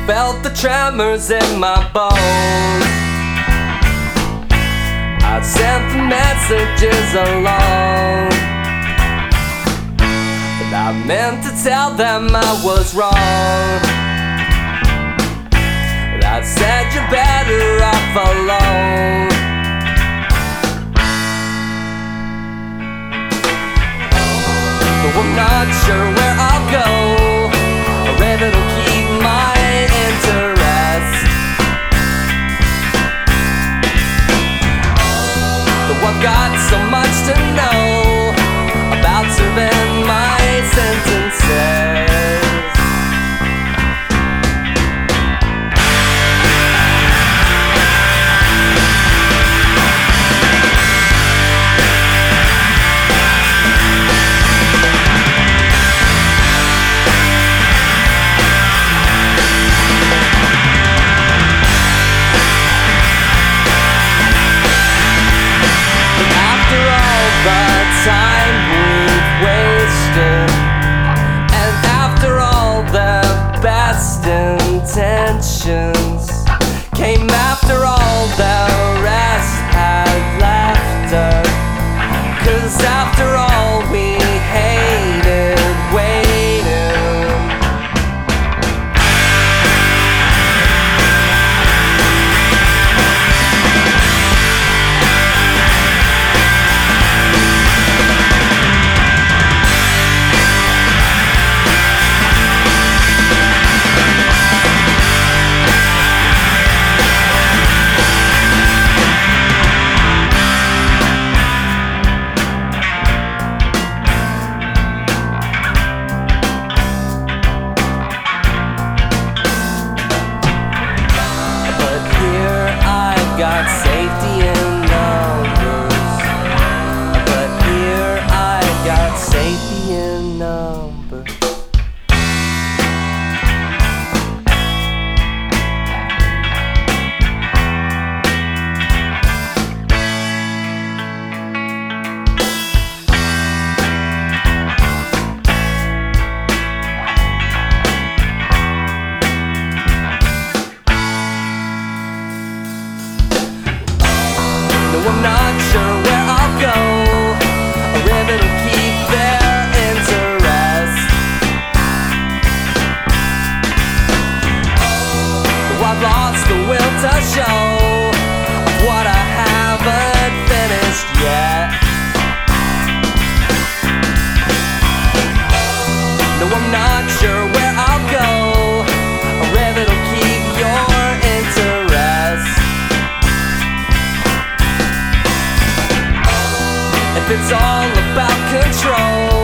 felt the tremors in my bones. I sent the messages alone, but I meant to tell them I was wrong. But I said you're better off alone. But I'm not sure where I'll go, or if it'll keep my interest. Though I've got so much to know about serving my sentences. Time we've wasted, and after all the best intentions came after all the rest had left us. 'Cause after all we hated waiting. Got safety in numbers, but here I got safety in numbers. I'm not sure where I'll go, or if it'll keep their interest. Though I've lost the will to show of what I haven't finished yet. No, I'm not sure where I'll go, or if it'll keep your interest. If it's all about control,